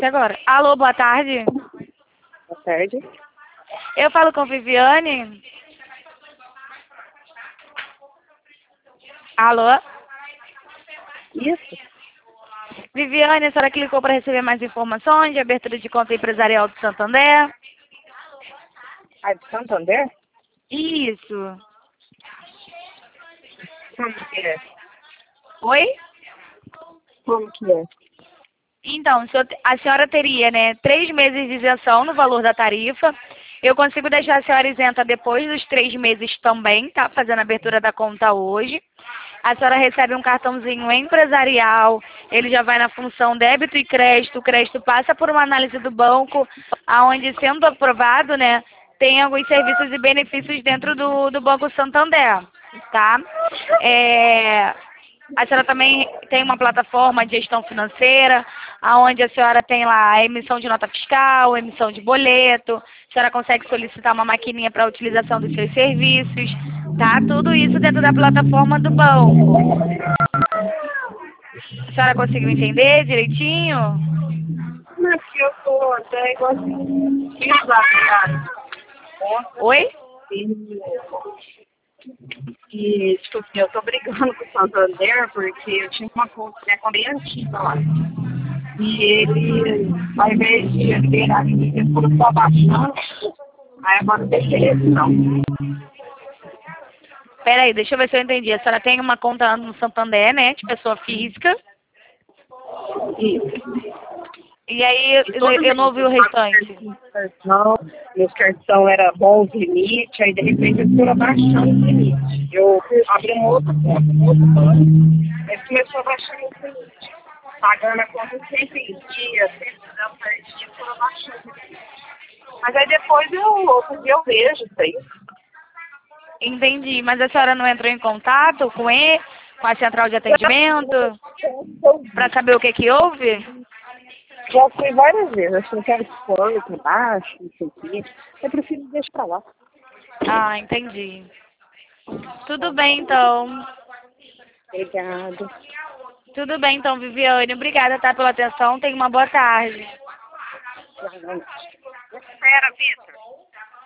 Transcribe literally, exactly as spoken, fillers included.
Até agora. Alô, boa tarde. Boa tarde. Eu falo com Viviane. Alô? Isso. Viviane, a senhora clicou para receber mais informações de abertura de conta empresarial do Santander? Ah, de Santander? Isso. Como que é? Oi? Como que é? Então, se eu te- a senhora teria, né, três meses de isenção no valor da tarifa. Eu consigo deixar a senhora isenta depois dos três meses também, tá? Fazendo a abertura da conta hoje. A senhora recebe um cartãozinho empresarial, ele já vai na função débito e crédito. O crédito passa por uma análise do banco, aonde sendo aprovado, né, tem alguns serviços e benefícios dentro do, do Banco Santander, tá? É, a senhora também tem uma plataforma de gestão financeira, onde a senhora tem lá a emissão de nota fiscal, emissão de boleto, a senhora consegue solicitar uma maquininha para a utilização dos seus serviços, tá? Tudo isso dentro da plataforma do banco. A senhora conseguiu entender direitinho? Mas que eu tô até igual assim. Exato. Oi? E, e, tipo assim, eu tô brigando com o Santander porque eu tinha uma conta, né, com bem antiga lá. E ele, ao invés de liberar ele por só baixando, aí agora deixei esse não. Peraí, deixa eu ver se eu entendi. A senhora tem uma conta no Santander, né, de pessoa física, Isso. e aí E eu, todo eu não mês ouvi eu o pago restante. cartão, meus cartão era bom os limites, aí de repente eles foram abaixando os limites. Eu abri uma outra conta, um outro banco, aí começou a baixar os limites. Pagando a conta sempre em dia, sempre dando certinho, foram abaixando os limites. Mas aí depois eu, outro dia eu vejo isso aí. Entendi, mas a senhora não entrou em contato com ele, com a central de atendimento, para saber o que que houve? Já fui várias vezes, achei que era esforço, para baixo, não sei o quê. Eu prefiro deixar pra lá. Ah, entendi. Tudo bem, então. Obrigada. Tudo bem, então, Viviane. Obrigada, tá, pela atenção. Tenha uma boa tarde. Espera, Vitor.